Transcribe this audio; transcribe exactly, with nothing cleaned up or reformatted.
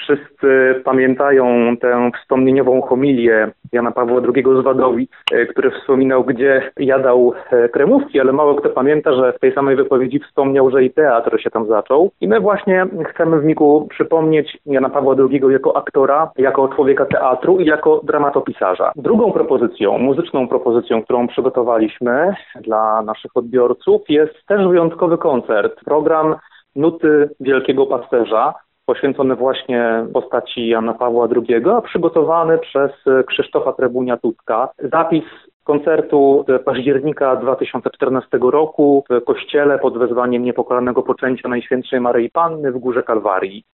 wszyscy pamiętają tę wspomnieniową homilię Jana Pawła drugiego z Wadowic, który wspominał, gdzie jadał kremówki, ale mało kto pamięta, że w tej samej wypowiedzi wspomniał, że i teatr się tam zaczął. I my właśnie chcemy w Miku przypomnieć Jana Pawła drugiego jako aktora, jako człowieka teatru i jako dramatopisarza. Drugą propozycją, muzyczną propozycją, którą przygotowaliśmy dla naszych odbiorców, jest też wyjątkowy koncert. Program Nuty Wielkiego Pasterza, poświęcony właśnie postaci Jana Pawła drugiego, a przygotowany przez Krzysztofa Trebunia-Tutka. Zapis koncertu października dwa tysiące czternastego roku w kościele pod wezwaniem Niepokalanego Poczęcia Najświętszej Maryi Panny w Górze Kalwarii.